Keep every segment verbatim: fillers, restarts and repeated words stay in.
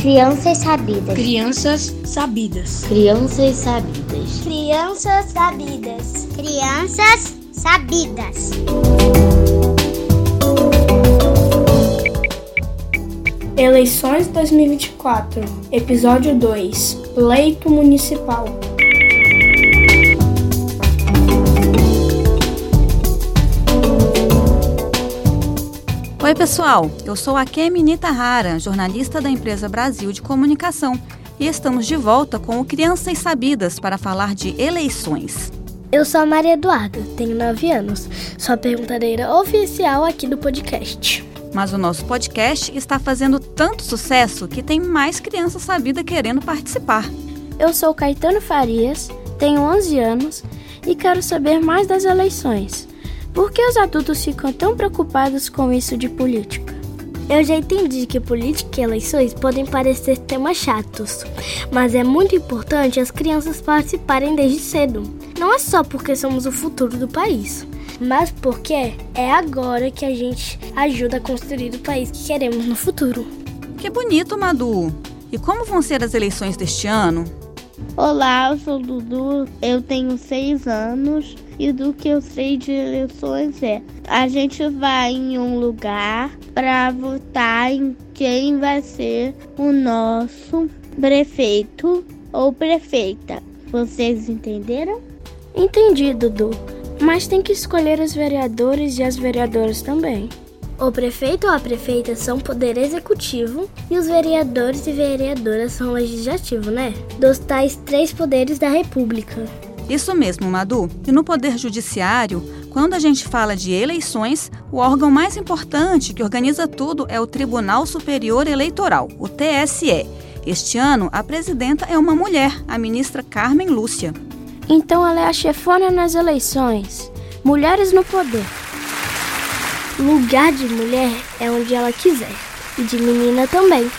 Crianças sabidas. Crianças sabidas. Crianças sabidas. Crianças sabidas. Crianças sabidas. Eleições dois mil e vinte e quatro, Episódio dois, Pleito Municipal. Oi pessoal, eu sou a Kemi Nitahara, jornalista da empresa Brasil de Comunicação, e estamos de volta com o Crianças Sabidas para falar de eleições. Eu sou a Maria Eduarda, tenho nove anos, sou a perguntadeira oficial aqui do podcast. Mas o nosso podcast está fazendo tanto sucesso que tem mais crianças sabidas querendo participar. Eu sou Caetano Farias, tenho onze anos e quero saber mais das eleições. Por que os adultos ficam tão preocupados com isso de política? Eu já entendi que política e eleições podem parecer temas chatos, mas é muito importante as crianças participarem desde cedo. Não é só porque somos o futuro do país, mas porque é agora que a gente ajuda a construir o país que queremos no futuro. Que bonito, Madu! E como vão ser as eleições deste ano? Olá, eu sou o Dudu, eu tenho seis anos e do que eu sei de eleições é: a gente vai em um lugar para votar em quem vai ser o nosso prefeito ou prefeita. Vocês entenderam? Entendi, Dudu. Mas tem que escolher os vereadores e as vereadoras também. O prefeito ou a prefeita são poder executivo e os vereadores e vereadoras são legislativo, né? Dos tais três poderes da República. Isso mesmo, Madu. E no Poder Judiciário, quando a gente fala de eleições, o órgão mais importante que organiza tudo é o Tribunal Superior Eleitoral, o T S E. Este ano, a presidenta é uma mulher, a ministra Carmen Lúcia. Então ela é a chefona nas eleições. Mulheres no poder. Lugar de mulher é onde ela quiser. E de menina também.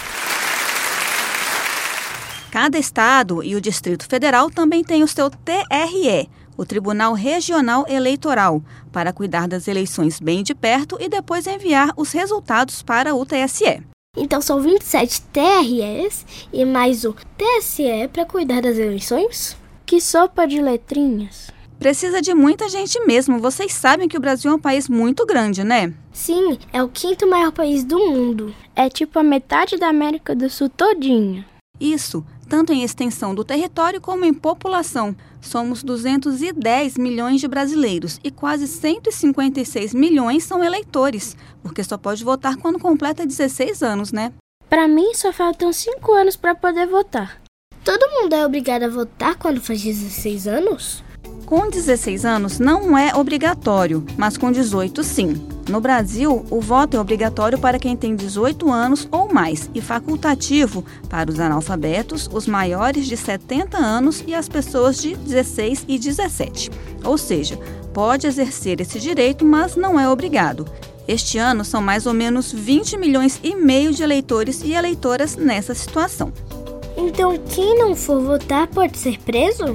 Cada estado e o Distrito Federal também tem o seu T R E, o Tribunal Regional Eleitoral, para cuidar das eleições bem de perto e depois enviar os resultados para o T S E. Então são vinte e sete T R Es e mais o T S E para cuidar das eleições? Que sopa de letrinhas. Precisa de muita gente mesmo. Vocês sabem que o Brasil é um país muito grande, né? Sim, é o quinto maior país do mundo. É tipo a metade da América do Sul todinha. Isso, tanto em extensão do território como em população. Somos duzentos e dez milhões de brasileiros e quase cento e cinquenta e seis milhões são eleitores, porque só pode votar quando completa dezesseis anos, né? Para mim, só faltam cinco anos para poder votar. Todo mundo é obrigado a votar quando faz dezesseis anos? Com dezesseis anos não é obrigatório, mas com dezoito sim. No Brasil, o voto é obrigatório para quem tem dezoito anos ou mais e facultativo para os analfabetos, os maiores de setenta anos e as pessoas de dezesseis e dezessete. Ou seja, pode exercer esse direito, mas não é obrigado. Este ano são mais ou menos vinte milhões e meio de eleitores e eleitoras nessa situação. Então, quem não for votar pode ser preso?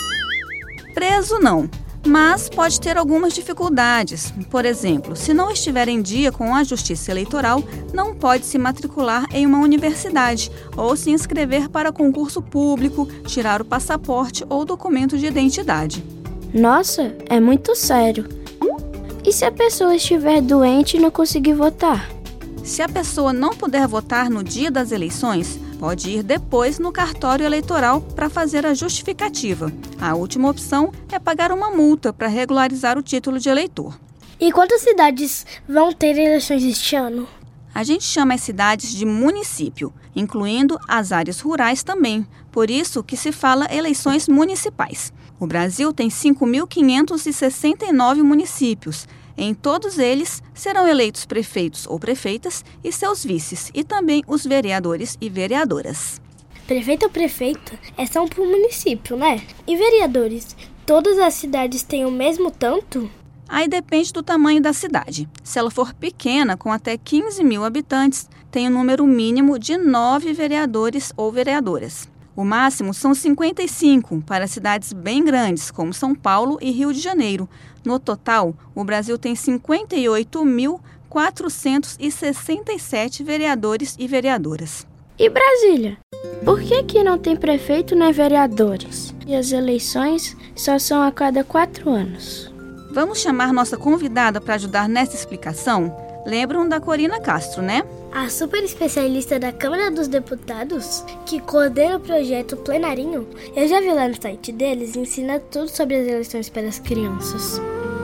Preso não, mas pode ter algumas dificuldades. Por exemplo, se não estiver em dia com a Justiça Eleitoral, não pode se matricular em uma universidade ou se inscrever para concurso público, tirar o passaporte ou documento de identidade. Nossa, é muito sério. E se a pessoa estiver doente e não conseguir votar? Se a pessoa não puder votar no dia das eleições, pode ir depois no cartório eleitoral para fazer a justificativa. A última opção é pagar uma multa para regularizar o título de eleitor. E quantas cidades vão ter eleições este ano? A gente chama as cidades de município, incluindo as áreas rurais também. Por isso que se fala eleições municipais. O Brasil tem cinco mil quinhentos e sessenta e nove municípios. Em todos eles, serão eleitos prefeitos ou prefeitas e seus vices, e também os vereadores e vereadoras. Prefeito ou prefeita é só para o município, né? E vereadores, todas as cidades têm o mesmo tanto? Aí depende do tamanho da cidade. Se ela for pequena, com até quinze mil habitantes, tem um número mínimo de nove vereadores ou vereadoras. O máximo são cinquenta e cinco para cidades bem grandes, como São Paulo e Rio de Janeiro. No total, o Brasil tem cinquenta e oito mil quatrocentos e sessenta e sete vereadores e vereadoras. E Brasília? Por que que não tem prefeito nem vereadores? E as eleições só são a cada quatro anos. Vamos chamar nossa convidada para ajudar nessa explicação? Lembram da Corina Castro, né? A super especialista da Câmara dos Deputados, que coordena o projeto Plenarinho. Eu já vi lá no site deles e ensina tudo sobre as eleições para as crianças.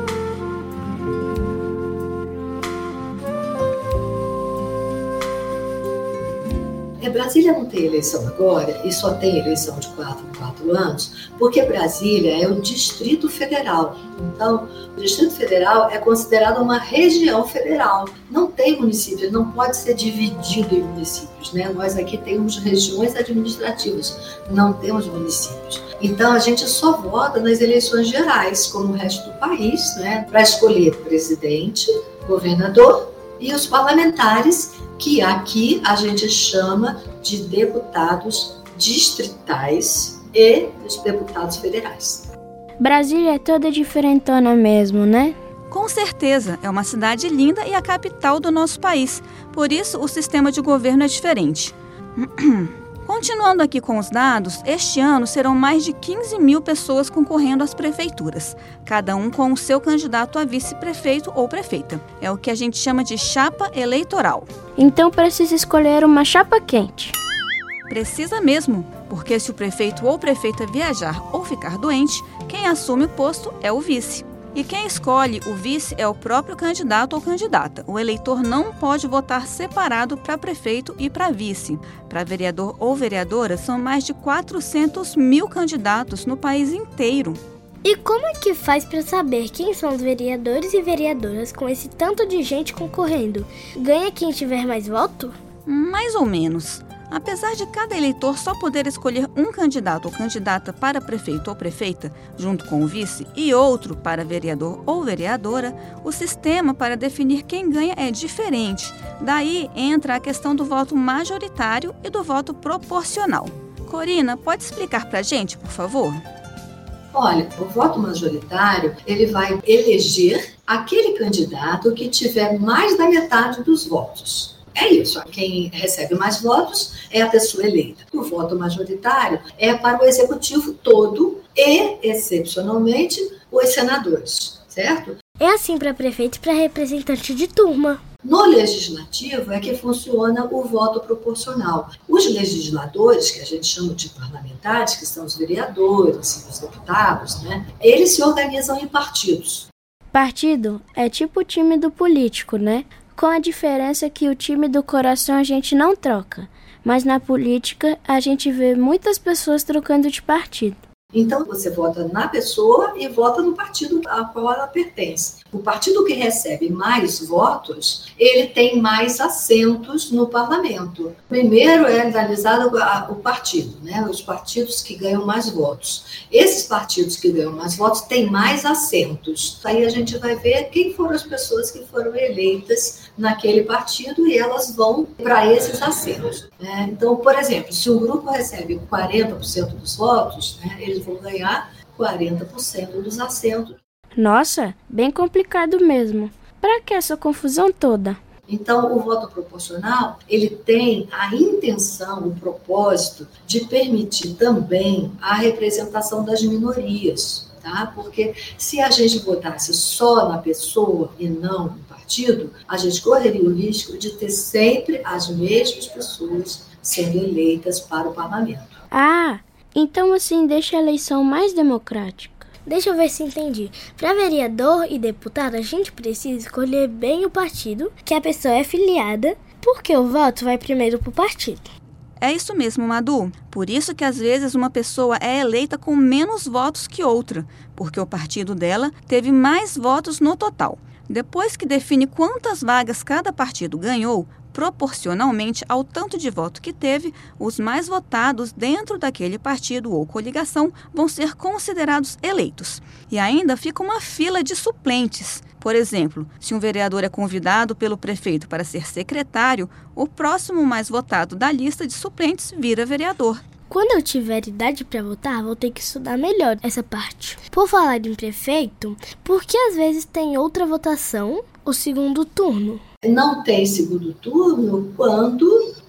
É, Brasília não tem eleição agora e só tem eleição de quatro em quatro anos, porque Brasília é o Distrito Federal. Então, o Distrito Federal é considerado uma região federal. Não tem município, não pode ser dividido em municípios, né? Nós aqui temos regiões administrativas, não temos municípios. Então, a gente só vota nas eleições gerais, como o resto do país, né? Para escolher presidente, governador e os parlamentares, que aqui a gente chama de deputados distritais e os deputados federais. Brasília é toda diferentona mesmo, né? Com certeza, é uma cidade linda e a capital do nosso país. Por isso, o sistema de governo é diferente. Continuando aqui com os dados, este ano serão mais de quinze mil pessoas concorrendo às prefeituras, cada um com o seu candidato a vice-prefeito ou prefeita. É o que a gente chama de chapa eleitoral. Então precisa escolher uma chapa quente. Precisa mesmo, porque se o prefeito ou prefeita viajar ou ficar doente, quem assume o posto é o vice. E quem escolhe o vice é o próprio candidato ou candidata. O eleitor não pode votar separado para prefeito e para vice. Para vereador ou vereadora, são mais de quatrocentos mil candidatos no país inteiro. E como é que faz para saber quem são os vereadores e vereadoras com esse tanto de gente concorrendo? Ganha quem tiver mais voto? Mais ou menos. Apesar de cada eleitor só poder escolher um candidato ou candidata para prefeito ou prefeita, junto com o vice, e outro para vereador ou vereadora, o sistema para definir quem ganha é diferente. Daí entra a questão do voto majoritário e do voto proporcional. Corina, pode explicar para a gente, por favor? Olha, o voto majoritário, ele vai eleger aquele candidato que tiver mais da metade dos votos. É isso, quem recebe mais votos é a pessoa eleita. O voto majoritário é para o executivo todo e, excepcionalmente, os senadores, certo? É assim para prefeito e para representante de turma. No legislativo é que funciona o voto proporcional. Os legisladores, que a gente chama de parlamentares, que são os vereadores e os deputados, né, eles se organizam em partidos. Partido é tipo o time do político, né? Com a diferença que o time do coração a gente não troca, mas na política a gente vê muitas pessoas trocando de partido. Então você vota na pessoa e vota no partido a qual ela pertence. O partido que recebe mais votos, ele tem mais assentos no parlamento. Primeiro é analisado o partido, né? Os partidos que ganham mais votos. Esses partidos que ganham mais votos têm mais assentos. Aí a gente vai ver quem foram as pessoas que foram eleitas naquele partido e elas vão para esses assentos, né? Então, por exemplo, se um grupo recebe quarenta por cento dos votos, né, eles vão ganhar quarenta por cento dos assentos. Nossa, bem complicado mesmo. Para que essa confusão toda? Então, o voto proporcional, ele tem a intenção, o propósito de permitir também a representação das minorias, tá? Porque se a gente votasse só na pessoa e não no partido, a gente correria o risco de ter sempre as mesmas pessoas sendo eleitas para o parlamento. Ah, então assim deixa a eleição mais democrática. Deixa eu ver se entendi. Para vereador e deputado, a gente precisa escolher bem o partido que a pessoa é filiada, porque o voto vai primeiro para o partido. É isso mesmo, Madu. Por isso que às vezes uma pessoa é eleita com menos votos que outra, porque o partido dela teve mais votos no total. Depois que define quantas vagas cada partido ganhou, proporcionalmente ao tanto de voto que teve, os mais votados dentro daquele partido ou coligação vão ser considerados eleitos. E ainda fica uma fila de suplentes. Por exemplo, se um vereador é convidado pelo prefeito para ser secretário, o próximo mais votado da lista de suplentes vira vereador. Quando eu tiver idade para votar, vou ter que estudar melhor essa parte. Por falar em prefeito, por que às vezes tem outra votação, o segundo turno? Não tem segundo turno quando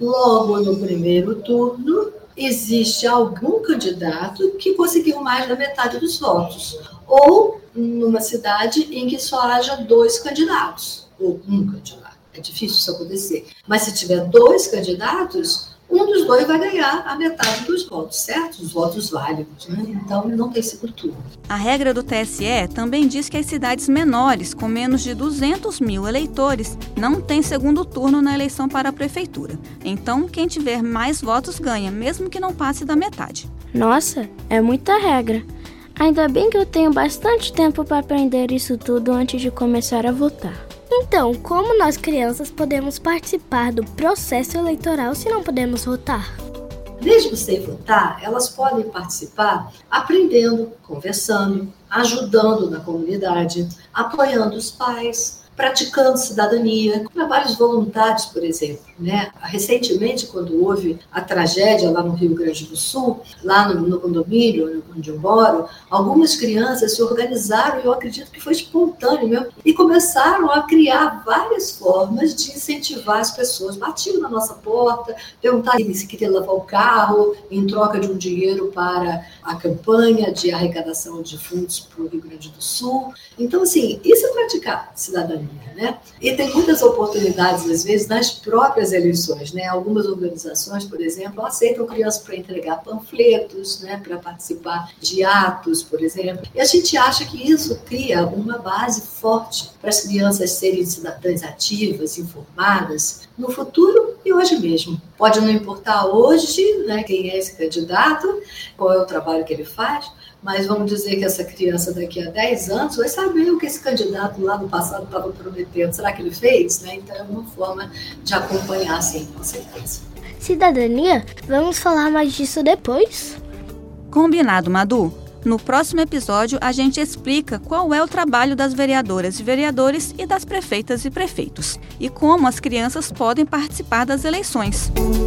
logo no primeiro turno, existe algum candidato que conseguiu mais da metade dos votos. Ou numa cidade em que só haja dois candidatos, ou um candidato. É difícil isso acontecer. Mas se tiver dois candidatos, um dos dois vai ganhar a metade dos votos, certo? Os votos válidos, né? Então, não tem segundo turno. A regra do T S E também diz que as cidades menores, com menos de duzentos mil eleitores, não têm segundo turno na eleição para a prefeitura. Então, quem tiver mais votos ganha, mesmo que não passe da metade. Nossa, é muita regra. Ainda bem que eu tenho bastante tempo para aprender isso tudo antes de começar a votar. Então, como nós crianças podemos participar do processo eleitoral se não podemos votar? Mesmo sem votar, elas podem participar aprendendo, conversando, ajudando na comunidade, apoiando os pais, praticando cidadania, trabalhos voluntários, por exemplo, né? Recentemente, quando houve a tragédia lá no Rio Grande do Sul, lá no, no condomínio onde eu moro, algumas crianças se organizaram, e eu acredito que foi espontâneo mesmo, e começaram a criar várias formas de incentivar as pessoas. Batiam na nossa porta, perguntaram se queria lavar o carro em troca de um dinheiro para a campanha de arrecadação de fundos para o Rio Grande do Sul. Então, assim, isso é praticar cidadania. Né? E tem muitas oportunidades, às vezes, nas próprias eleições. Né? Algumas organizações, por exemplo, aceitam crianças para entregar panfletos, né? Para participar de atos, por exemplo. E a gente acha que isso cria uma base forte para as crianças serem cidadãs ativas, informadas, no futuro e hoje mesmo. Pode não importar hoje, né, quem é esse candidato, qual é o trabalho que ele faz, mas vamos dizer que essa criança daqui a dez anos vai saber o que esse candidato lá no passado estava prometendo. Será que ele fez? Né? Então é uma forma de acompanhar, sim, com certeza. Cidadania? Vamos falar mais disso depois? Combinado, Madu? No próximo episódio, a gente explica qual é o trabalho das vereadoras e vereadores e das prefeitas e prefeitos, e como as crianças podem participar das eleições.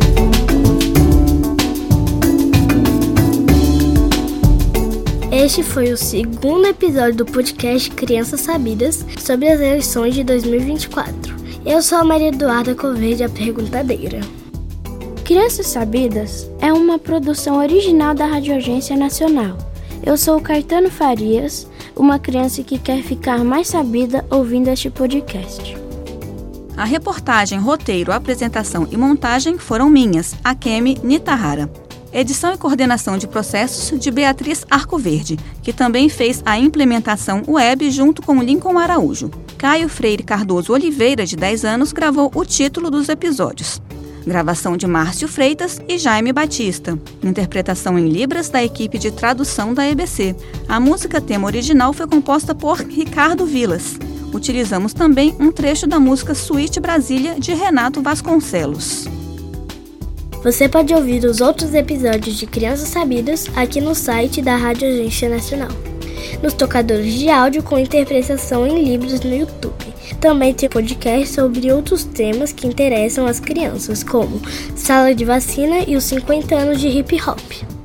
Este foi o segundo episódio do podcast Crianças Sabidas sobre as eleições de dois mil e vinte e quatro. Eu sou a Maria Eduarda Coverde, a perguntadeira. Crianças Sabidas é uma produção original da Rádio Agência Nacional. Eu sou o Caetano Farias, uma criança que quer ficar mais sabida ouvindo este podcast. A reportagem, roteiro, apresentação e montagem foram minhas, Akemi Nitahara. Edição e coordenação de processos de Beatriz Arcoverde, que também fez a implementação web junto com Lincoln Araújo. Caio Freire Cardoso Oliveira, de dez anos, gravou o título dos episódios. Gravação de Márcio Freitas e Jaime Batista. Interpretação em Libras da equipe de tradução da E B C. A música tema original foi composta por Ricardo Vilas. Utilizamos também um trecho da música Suíte Brasília, de Renato Vasconcelos. Você pode ouvir os outros episódios de Crianças Sabidas aqui no site da Rádio Agência Nacional, nos tocadores de áudio com interpretação em Libras no YouTube. Também tem podcast sobre outros temas que interessam as crianças, como sala de vacina e os cinquenta anos de hip hop.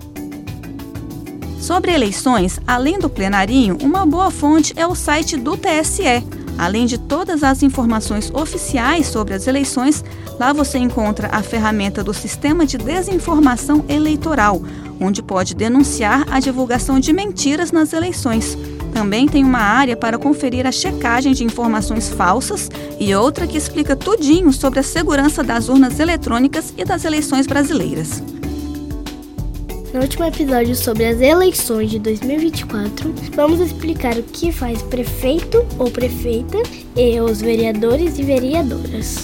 Sobre eleições, além do plenarinho, uma boa fonte é o site do T S E. Além de todas as informações oficiais sobre as eleições, lá você encontra a ferramenta do Sistema de Desinformação Eleitoral, onde pode denunciar a divulgação de mentiras nas eleições. Também tem uma área para conferir a checagem de informações falsas e outra que explica tudinho sobre a segurança das urnas eletrônicas e das eleições brasileiras. No último episódio sobre as eleições de dois mil e vinte e quatro, vamos explicar o que faz prefeito ou prefeita e os vereadores e vereadoras.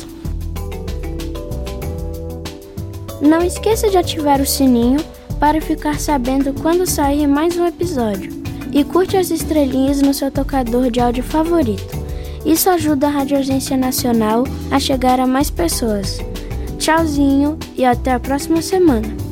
Não esqueça de ativar o sininho para ficar sabendo quando sair mais um episódio. E curte as estrelinhas no seu tocador de áudio favorito. Isso ajuda a Rádio Agência Nacional a chegar a mais pessoas. Tchauzinho e até a próxima semana.